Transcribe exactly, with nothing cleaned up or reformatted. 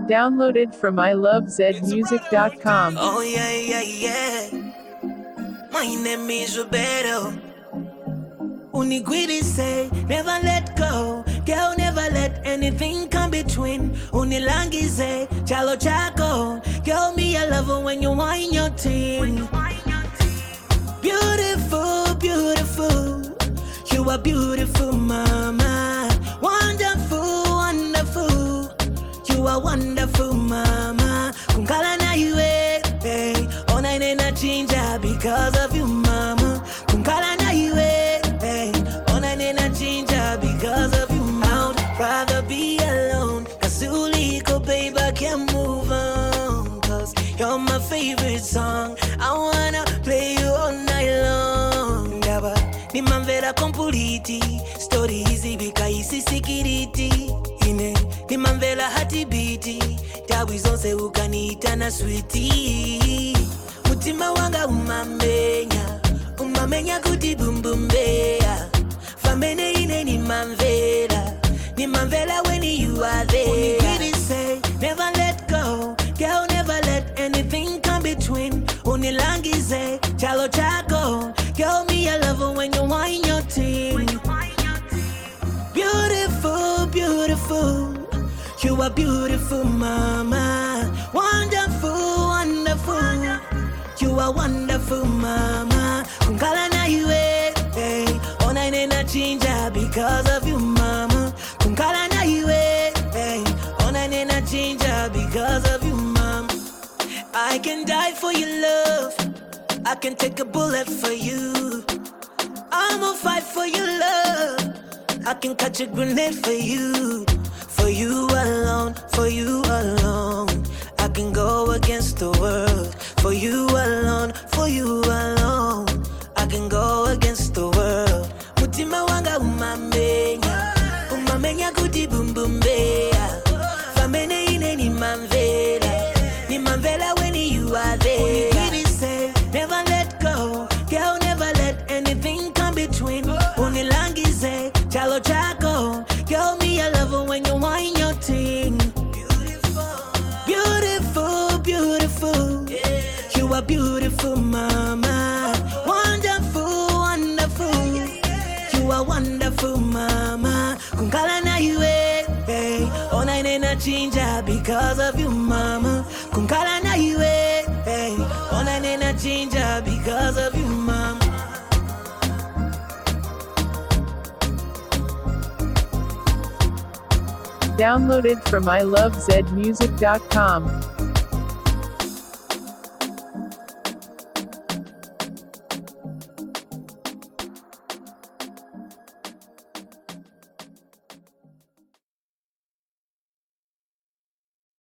Downloaded from I love zed music dot com. Oh yeah, yeah, yeah. My name is Roberto. Unigwidi say, never let go. Girl, never let anything come between. Unilangi say, chalo chako. Girl, me I love it when you whine your team. Beautiful, beautiful. You are beautiful, mama. Wonderful, wonderful. You are wonderful, mama. Kunkala na iwe, hey. Ona nena chinja because of you, mama. Kunkala na iwe, hey. Ona nena chinja because of you, mama. I'd rather be alone. Kasuliko, babe, I can't move on. Cause you're my favorite song. I wanna play you all night long. Daba, ni manvera kompuliti. Story easy bika isi sikiriti. Ine, ni manvela hati biti. Tawi zonse ukaniita na sweetie. Mutima wanga umamenya. Umamenya kuti bumbumbea. Famene ine ni manvela. Ni manvela when you are there. Unigwidi say, never let go. Girl, never let anything come between. Unilangi say, chalo chako. Girl, me I love it when you whine your team. Beautiful, beautiful. You are beautiful, mama. Wonderful, wonderful. You are wonderful, mama. Kunkala na iwe, hey. Ona nena chinja because of you, mama. Kunkala na iwe, hey. Ona nena chinja because of you, mama. I can die for your love. I can take a bullet for you. I'ma fight for your love. I can catch a grenade for you. For you alone, for you alone. I can go against the world. For you alone, for you alone. I can go against the world. Mutima wanga umamenya. Umamenya kuti bumbumbea. Famene ine ni manvela. Ni manvela when you are there. Unigwidi say, never let go. Girl, never let anything come between. Unilangi say, chalo chako. Girl, me I love it when you whine your ting. Beautiful, beautiful. Yeah. You are beautiful, mama. Wonderful, wonderful. You are wonderful, mama. Kunkala na iwe, hey. Ona nena chinja because of you, mama. Kunkala na iwe, hey. Ona nena chinja because of you, mama. Downloaded from I love zed music dot com.